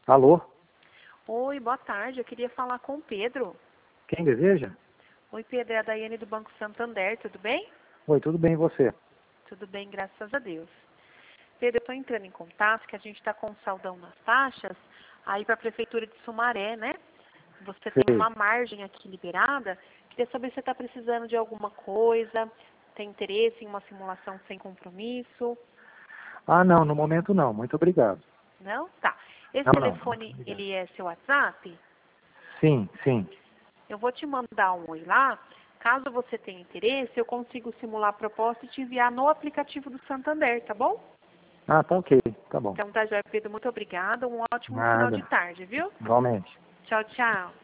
Alô? Oi, boa tarde. Eu queria falar com o Pedro. Quem deseja? Oi, Pedro, é a Daiane do Banco Santander, tudo bem? Oi, tudo bem e você? Tudo bem, graças a Deus. Pedro, eu estou entrando em contato que a gente está com um saldão nas taxas aí para a Prefeitura de Sumaré, né? Você tem Sei. uma margem aqui liberada. Queria saber se você está precisando de alguma coisa, tem interesse em uma simulação sem compromisso. Ah, não, no momento não. Muito obrigado. Não? Tá. Esse Não, não. Muito telefone, obrigado. ele é seu WhatsApp? Sim, sim. Eu vou te mandar um oi lá. Caso você tenha interesse, eu consigo simular a proposta e te enviar no aplicativo do Santander, tá bom? Ah, tá ok. Tá bom. Então tá, joia, Pedro. Muito obrigada. Um ótimo final de Nada. tarde, viu? Igualmente. Tchau, tchau.